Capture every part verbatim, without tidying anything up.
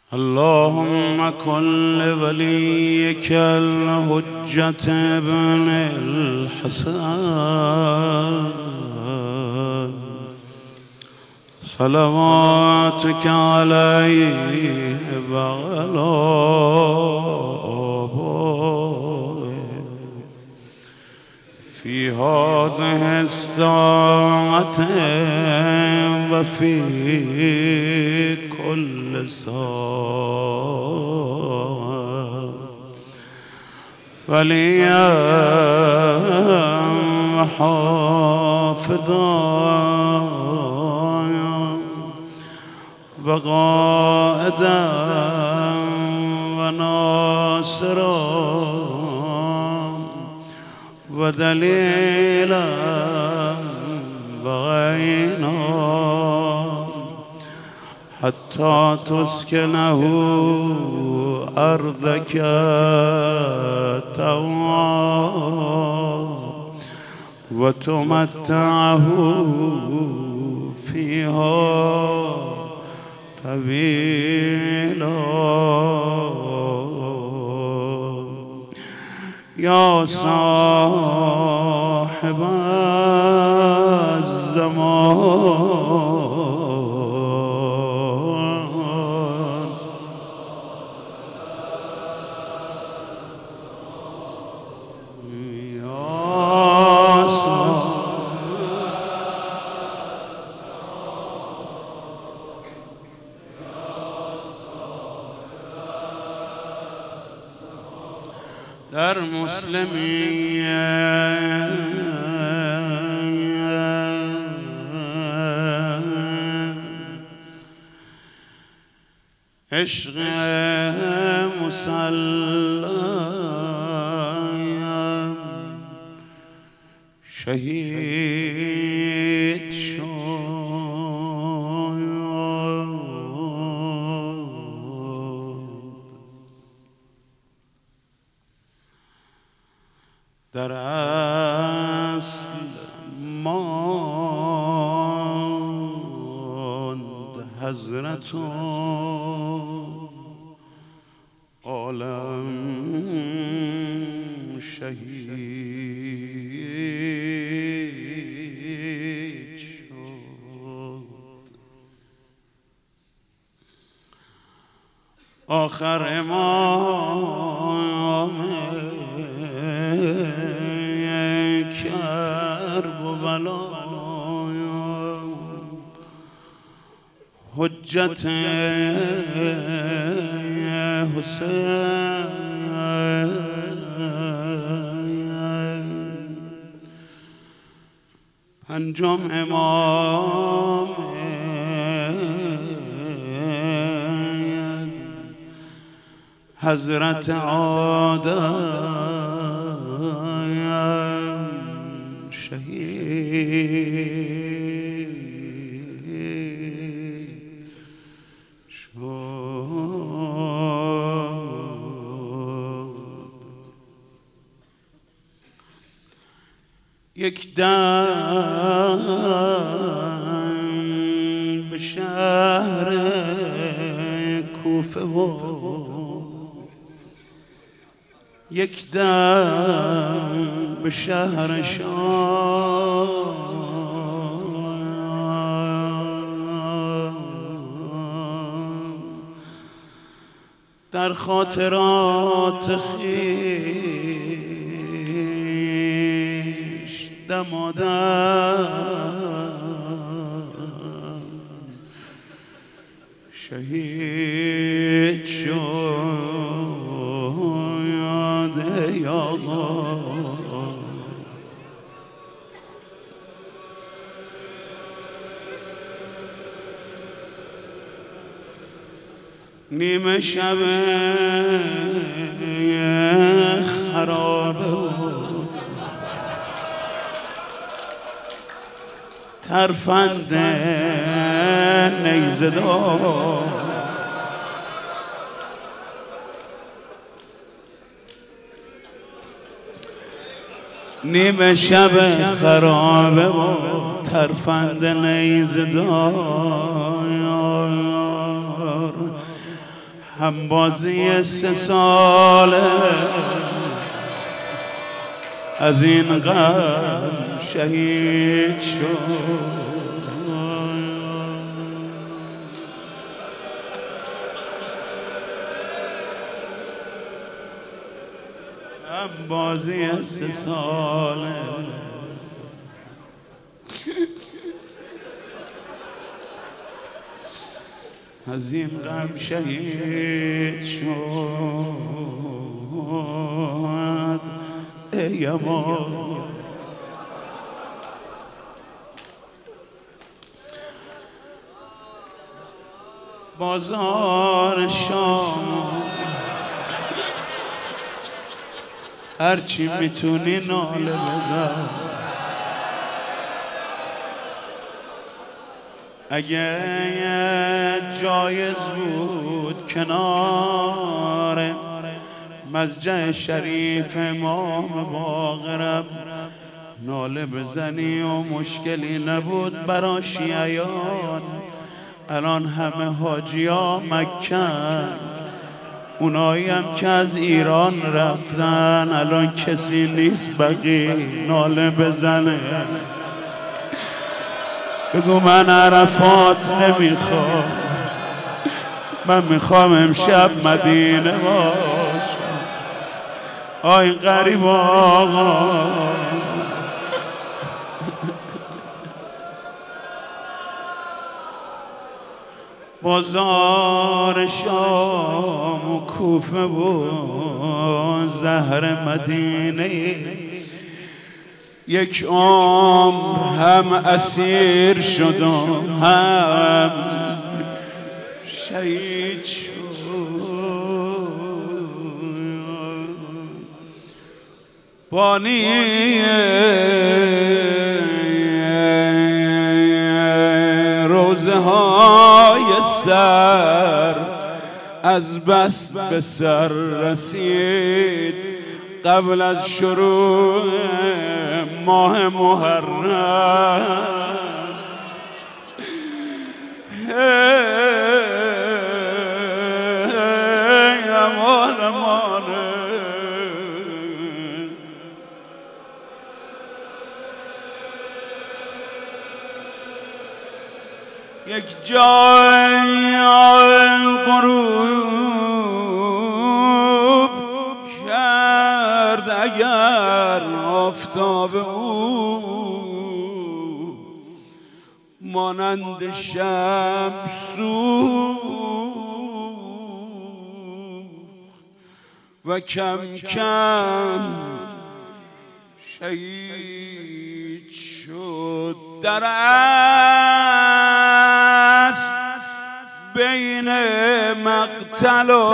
اللهم كن لوليك الحجة ابن الحسن صلواتك عليه وعلى آبائه في هذه الساعة وفي كل ساعة وليا وحافظا وقائدا وناصرا ودليلا وعينا حتى تسكنه أرضك طوعا وتمتعه فيها طويلا يا صاحب الزمان در مسلمی عشق مسلم شهید شد در اصل ماند حضرت عالم شهید شد آخر امام کرب و بلا حجت حسین پنجم امام حضرت آدم شهید شد یک دم به شهر کوفه و یک دم به شهر شام در خاطرات خویش دم و دم شهید شد یا نیمه شب خرابه و ترفند نیزه دار نیمه شب خرابه و ترفند نیزه دار هم بازی سه ساله از این غم شهید شد. هم بازی سه ساله از این غم شهید شد. ای اما بازار شام هرچی میتونی ناله بزن. اگه جایز بود کنار مسجد شریف امام باقرم ناله بزنی و مشکلی نبود برا شیعیان. الان همه حاجی ها مکن، اونایی هم که از ایران رفتن الان کسی نیست بقی ناله بزنه. بگو من عرفات نمیخوام، من میخوام امشب مدینه باشم. آی غریب آقا بازار شام و کوفه و زهر مدینه یک عمر هم اسیر شدم هم شهید شد. بانی روزه های سر از بس به سر رسید قبل از شروع ماه محرم. امان امان یک جای غروب کرد اگر آفتاب او مانند شمس و کم کم شهید شد. در اصل بین مقتل و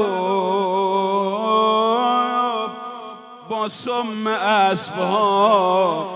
با سم اسبها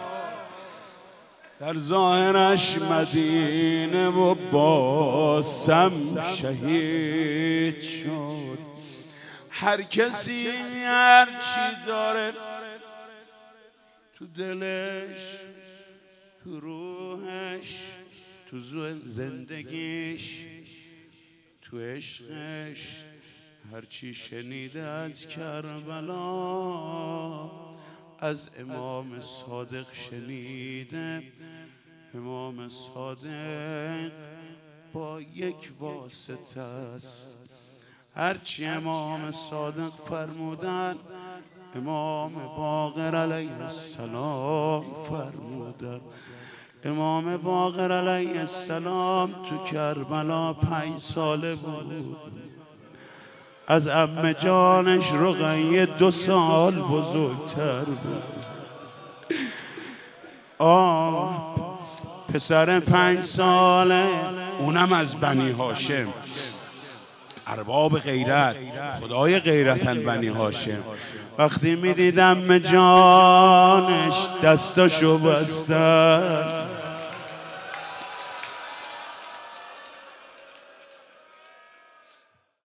در ظاهرش مدینه و با سم شهید شد. هر کسی هر چی داره تو دلش، تو روحش، تو زندگیش، تو عشقش، هرچی شنیده از کربلا از امام صادق شنیده. امام صادق با یک واسطه است. هرچی امام صادق فرمودن امام باقر علیه السلام فرمودن. امام باقر علیه السلام تو کربلا پنج ساله بود. از عمه جانش رقیه دو سال بزرگتر بود. آه پسر پنج ساله اونم از بنی هاشم، ارباب غیرت، خدای غیرتن بنی هاشم. وقتی میدیدم عمه جانش دستاشو بستن